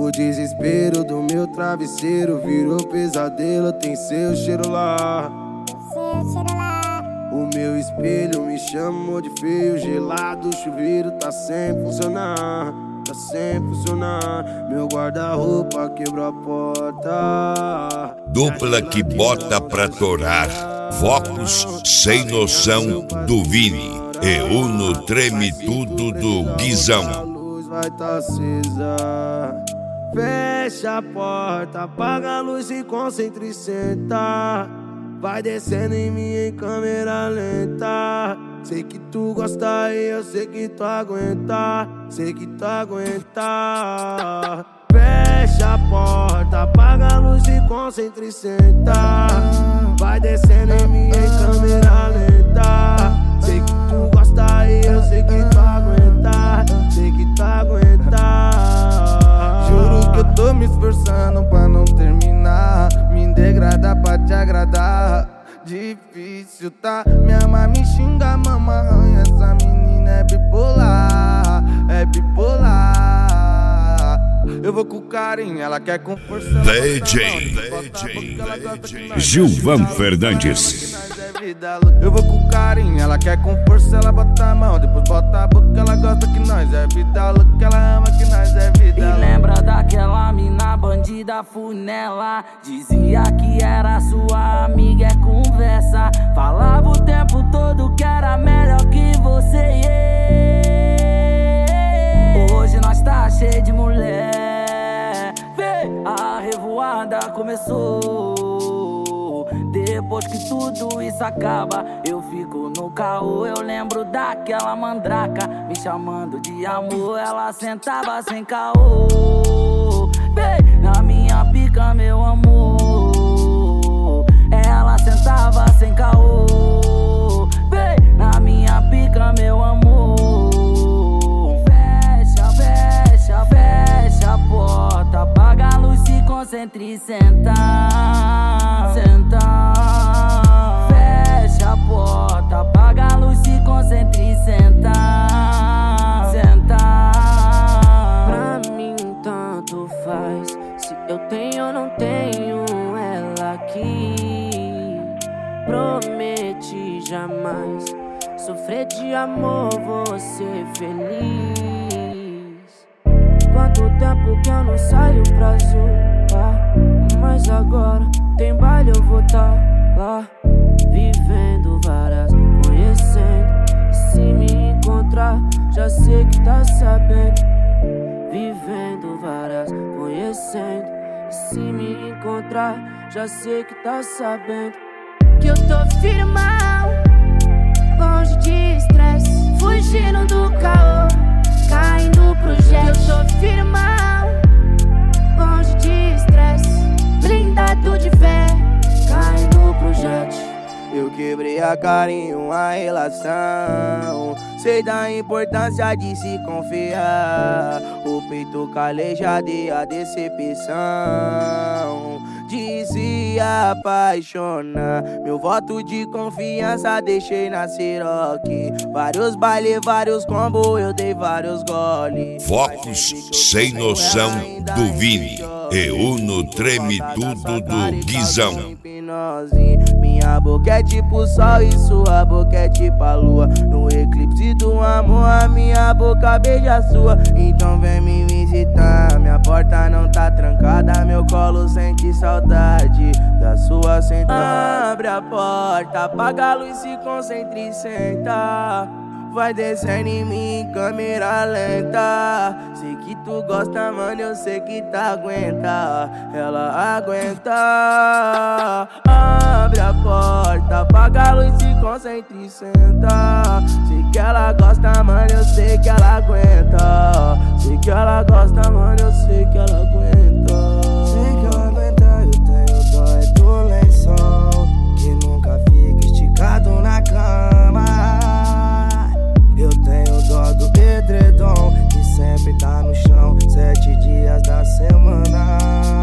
O desespero do meu travesseiro virou pesadelo, tem seu cheiro lá. O meu espelho me chamou de feio, gelado, o chuveiro tá sem funcionar, tá sem funcionar. Meu guarda-roupa quebrou a porta. Dupla que bota pra torar, Vocos Sem Noção do Vini e Uno Treme Tudo do Guizão. A luz vai tá acesa. Fecha a porta, apaga a luz e concentra e senta. Vai descendo em mim em câmera lenta. Sei que tu gosta e eu sei que tu aguenta. Sei que tu aguenta. Fecha a porta, apaga a luz e concentra e senta. Vai descendo em mim em câmera lenta. Sei que tu gosta e eu sei que tu aguenta. Sei que tu aguenta. Juro que eu tô me esforçando pra não terminar. Me degradar pra te agradar. Difícil, tá? Minha mãe me xinga, mama arranha. Essa menina é bipolar, é bipolar. Eu vou com carinho, ela quer com força. DJ Gilvan Fernandes. Eu vou com carinho, ela quer com força, ela bota a mão, depois bota a boca, ela gosta que nós é vida louca, ela ama que nós é vida louca. E lembra daquela mina bandida funela, dizia que era sua amiga, é conversa. Falava o tempo todo que era melhor que você, Hoje nós tá cheio de mulher, vê, a revoada começou. Depois que tudo isso acaba, eu fico no caô. Eu lembro daquela mandraca me chamando de amor. Ela sentava sem caô, bem, na minha pica, meu amor. Ela sentava sem caô, bem, na minha pica, meu amor. Fecha, fecha, fecha a porta, apaga a luz, se concentre e senta. Fecha a porta, apaga a luz, se concentre e senta. Pra mim tanto faz se eu tenho ou não tenho ela aqui. Prometi jamais sofrer de amor, vou ser feliz. Quanto tempo que eu não saio pra zoar, mas agora tem baile, eu vou tá lá, vivendo várias, conhecendo. E se me encontrar, já sei que tá sabendo. Vivendo várias, conhecendo. E se me encontrar, já sei que tá sabendo. Que eu tô firmão, longe de estresse, fugindo do caô, caindo pro jet. Eu tô firmão, longe de estresse, blindado de fé, caindo pro jet. Eu quebrei a cara em uma relação. Sei da importância de se confiar. O peito calejado e a decepção de se apaixonar. Meu voto de confiança deixei na Ciroc. Vários bailes, vários combos, eu dei vários goles. Vocos Sem Noção do Vini e Uno Treme Tudo do Guizão. Minha boca é tipo sol e sua boca é tipo a lua. No eclipse do amor, a minha boca beija a sua. Então vem me visitar, minha porta não tá trancada. Meu colo sente saudade da sua sentada. Abre a porta, apaga a luz, se concentre e senta. Vai descendo em mim em câmera lenta. Sei que tu gosta, mano, eu sei que tá aguenta. Ela aguenta. Abre a porta, apaga a luz, se concentre e senta. Sei que ela gosta, mano, eu sei que ela aguenta. Sei que ela gosta, mano, eu sei que ela aguenta. Sei que ela aguenta, eu tenho dó é do lençol que nunca fica esticado na cama. Eu tenho dó do edredom que sempre tá no chão 7 dias da semana.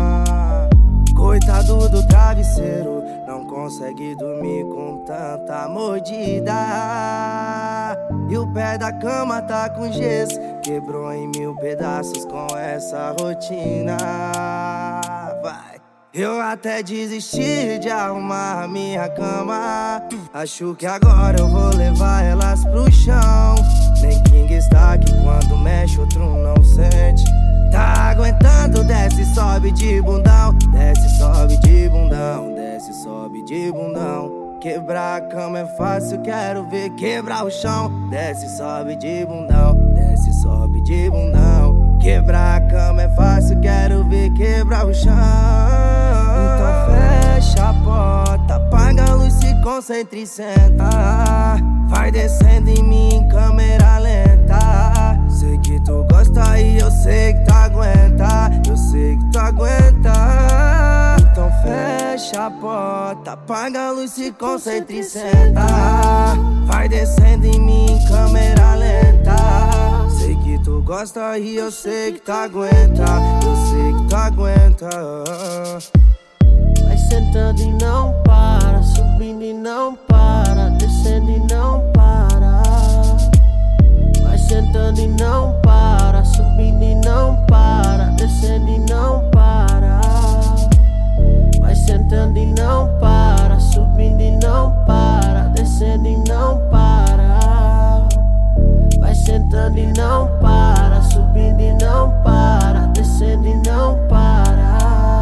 Coitado do travesseiro, não consegue dormir com tanta mordida. E o pé da cama tá com gesso, quebrou em 1000 pedaços com essa rotina. Vai. Eu até desisti de arrumar minha cama. Acho que agora eu vou levar elas pro chão. Nem King está aqui quando mexe, outro não sente. Tá aguentando, desce, sobe de bundão. Desce, sobe de bundão. Desce, sobe de bundão. Quebrar a cama é fácil, quero ver quebrar o chão. Desce, sobe de bundão. Desce, sobe de bundão. Quebrar a cama é fácil, quero ver quebrar o chão. Então fecha a porta, apaga a luz, se concentra e senta. Vai descendo em mim em câmera lenta. Sei que tu gosta e eu sei que tu aguenta. Eu sei que tu aguenta. Então fecha a porta, apaga a luz, se concentra e senta. Vai descendo em mim em câmera lenta. Sei que tu gosta e eu sei que tu aguenta. Eu sei que tu aguenta. Vai sentando e não para, subindo e não para, descendo e não para. Vai sentando e não para, subindo e não para, descendo e não para. Vai sentando e não para, subindo e não para, descendo e não para. Vai sentando e não para, subindo e não para, descendo e não para.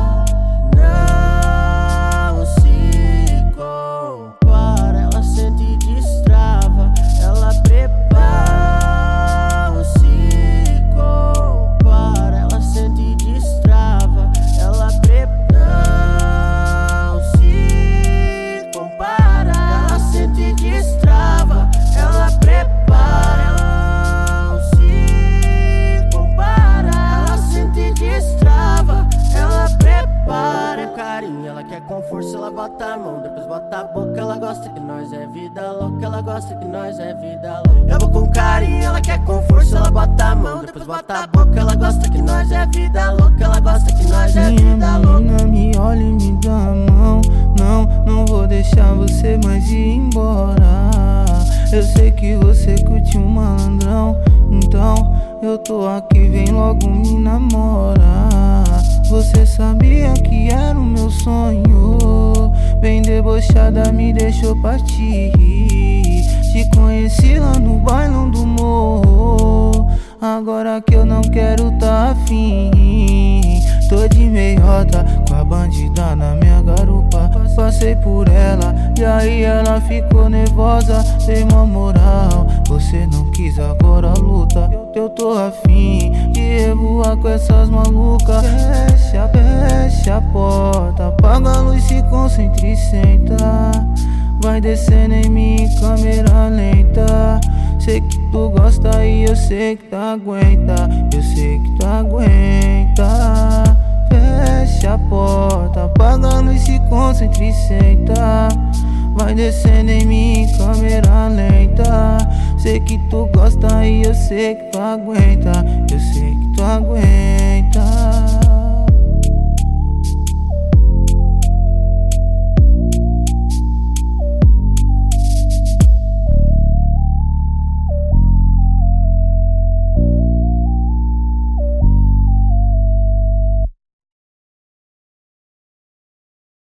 Não se compara, ela sente e destrava, ela prepara. Não se compara, ela sente e destrava, ela prepara. Não se compara, ela sente e destrava, ela prepara. Não se compara, ela sente e destrava, ela prepara. É carinho, ela quer com força, ela bota a mão, depois bota a boca. Ela gosta que nós é vida louca, ela gosta que nós é vida louca. Eu vou com carinho, ela quer com força, ela bota a mão, depois bota a boca. Ela gosta que nós é vida louca, ela gosta que nós é vida louca. Menina, me olha e me dá a mão. Não vou deixar você mais ir embora. Eu sei que você curte um malandrão, então eu tô aqui, vem logo me namorar. Você sabia que era o meu sonho, bem debochada me deixou partir. Te conheci lá no bailão do morro, agora que eu não quero tá afim. Tô de meiota com a bandida na minha garupa. Passei por ela e aí ela ficou nervosa. Dei uma moral, você não quis, agora luta. Eu tô afim de revoar com essas malucas. Fecha a porta, apaga a luz, se concentra e senta. Vai descendo em mim em câmera lenta. Sei que tu gosta e eu sei que tu aguenta. Eu sei que tu aguenta. Fecha a porta, apaga a luz, se concentra e senta. Vai descendo em mim em câmera lenta. Sei que tu gosta e eu sei que tu aguenta. Eu sei que tu aguenta.